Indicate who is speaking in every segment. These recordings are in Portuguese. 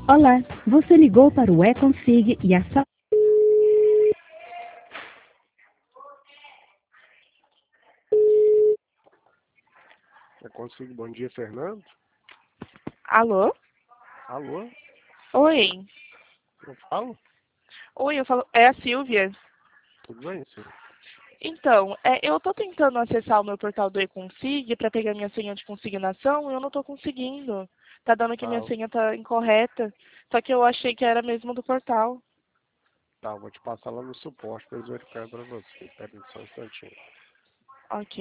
Speaker 1: Olá, você ligou para o eConsig e a sala...
Speaker 2: Eu consigo. Bom dia, Fernando.
Speaker 3: Alô?
Speaker 2: Alô?
Speaker 3: Oi.
Speaker 2: Eu falo?
Speaker 3: Oi, eu falo. É a Silvia.
Speaker 2: Tudo bem, sim.
Speaker 3: Então, eu tô tentando acessar o meu portal do eConsig para pegar minha senha de consignação e eu não tô conseguindo. Tá dando que minha
Speaker 2: Tá,
Speaker 3: senha tá incorreta. Só que eu achei que era mesmo do portal.
Speaker 2: tá, vou te passar lá no suporte para eles verificarem para você. Espera aí só um instantinho.
Speaker 3: Ok.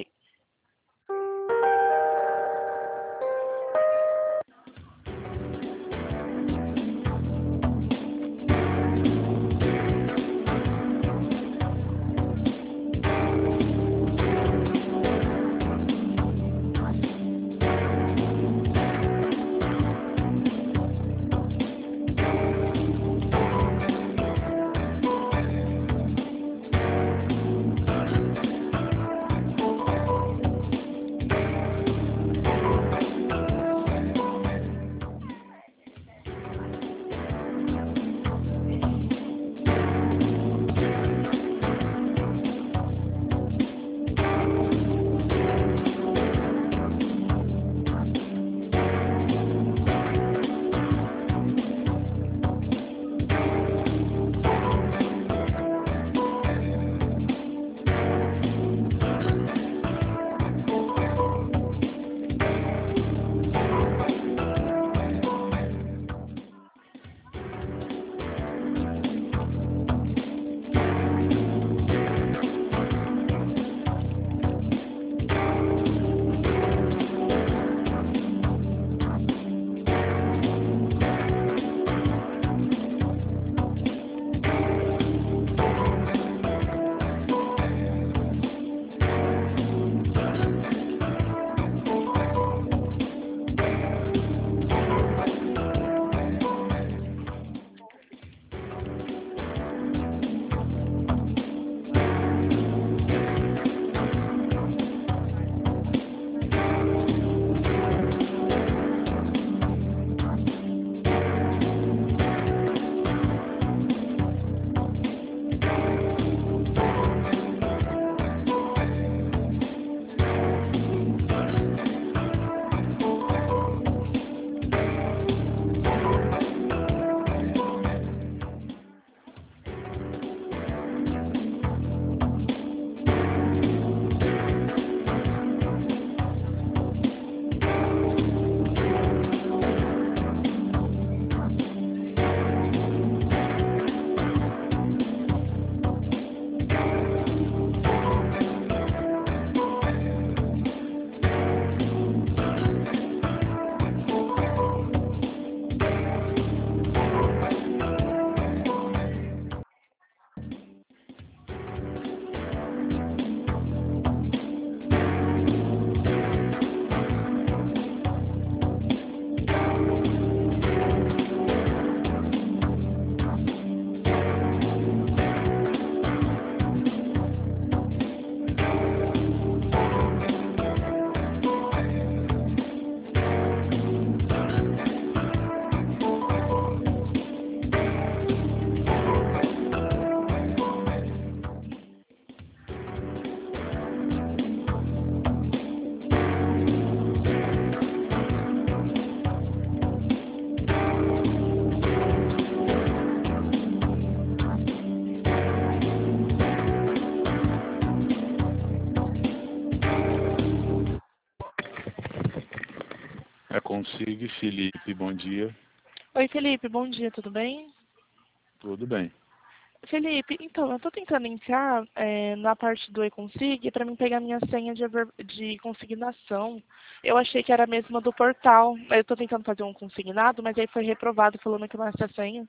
Speaker 4: É consigo, Felipe, bom dia.
Speaker 3: Oi, Felipe, bom dia, tudo bem?
Speaker 4: Tudo bem.
Speaker 3: Felipe, então, eu tô tentando entrar na parte do eConsig para mim pegar minha senha de consignação. Eu achei que era a mesma do portal. Eu tô tentando fazer um consignado, mas aí foi reprovado falando que não é essa senha.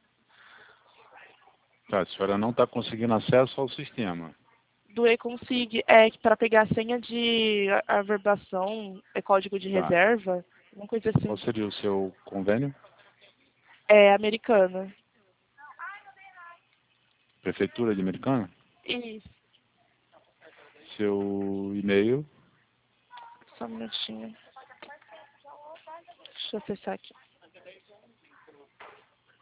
Speaker 4: Tá, a senhora não está conseguindo acesso ao sistema.
Speaker 3: Do eConsig é que para pegar a senha de averbação, código de
Speaker 4: Tá.
Speaker 3: reserva, uma coisa
Speaker 4: Qual
Speaker 3: assim.
Speaker 4: seria o seu convênio?
Speaker 3: É americana.
Speaker 4: Prefeitura de Americana?
Speaker 3: Isso,
Speaker 4: Seu e-mail?
Speaker 3: só um minutinho. Deixa eu acessar aqui.